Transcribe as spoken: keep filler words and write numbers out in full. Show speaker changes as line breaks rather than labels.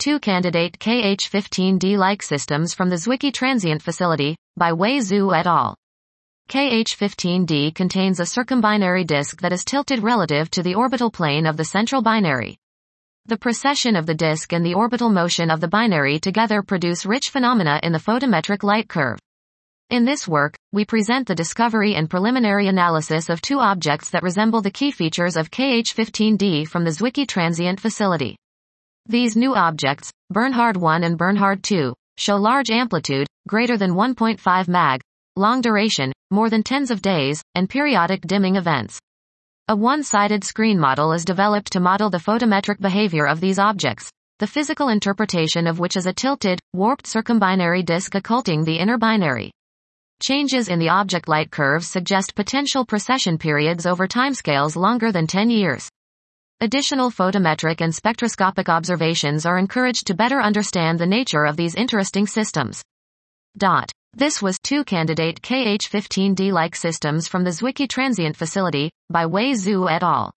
two candidate K H fifteen D-like systems from the Zwicky Transient Facility, by Wei Zhu et al. K H fifteen D contains a circumbinary disk that is tilted relative to the orbital plane of the central binary. The precession of the disk and the orbital motion of the binary together produce rich phenomena in the photometric light curve. In this work, we present the discovery and preliminary analysis of two objects that resemble the key features of K H fifteen D from the Zwicky Transient Facility. These new objects, Bernhard one and Bernhard two, show large amplitude, greater than one point five mag, long duration, more than tens of days, and periodic dimming events. A one-sided screen model is developed to model the photometric behavior of these objects, the physical interpretation of which is a tilted, warped circumbinary disk occulting the inner binary. Changes in the object light curves suggest potential precession periods over timescales longer than ten years. Additional photometric and spectroscopic observations are encouraged to better understand the nature of these interesting systems. Dot. This was two candidate K H fifteen D-like systems from the Zwicky Transient Facility, by Wei Zhu et al.